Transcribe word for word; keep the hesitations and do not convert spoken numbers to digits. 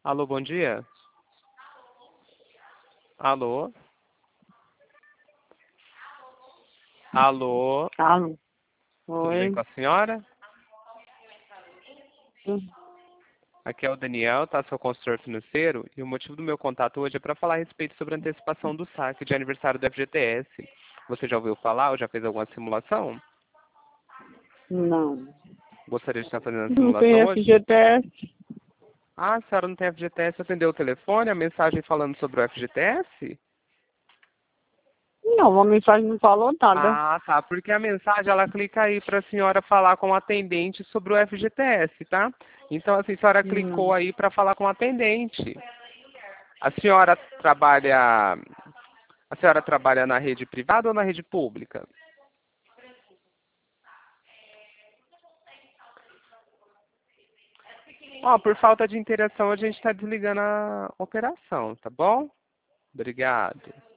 Alô, bom dia. Alô? Alô? Alô? Tudo bem Oi? com a senhora? Hum. Aqui é o Daniel, tá? Seu consultor financeiro. E o motivo do meu contato hoje é para falar a respeito sobre a antecipação do saque de aniversário do F G T S. Você já ouviu falar ou já fez alguma simulação? Não. Gostaria de estar fazendo a Não tem simulação hoje? F G T S? Ah, a senhora não tem F G T S, atendeu o telefone, a mensagem falando sobre o F G T S? Não, a mensagem não falou nada. Ah, tá. Porque a mensagem, ela clica aí para a senhora falar com o atendente sobre o F G T S, tá? Então, assim, a senhora clicou Não. aí para falar com o atendente. A senhora trabalha... A senhora trabalha na rede privada ou na rede pública? Ó, por falta de interação, a gente está desligando a operação, tá bom? Obrigado.